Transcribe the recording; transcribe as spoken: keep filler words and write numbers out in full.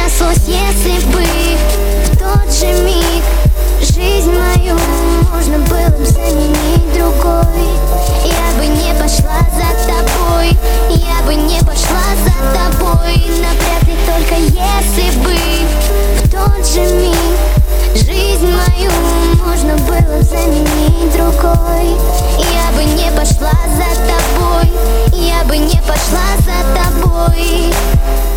нашлось, если бы в тот же миг жизнь мою можно было бы заменить другой. Я бы не пошла за тобой, я бы не пошла за тобой, но вряд ли только если бы в тот же миг жизнь мою можно было бы заменить другой. Я бы не пошла за тобой, я бы не пошла за тобой.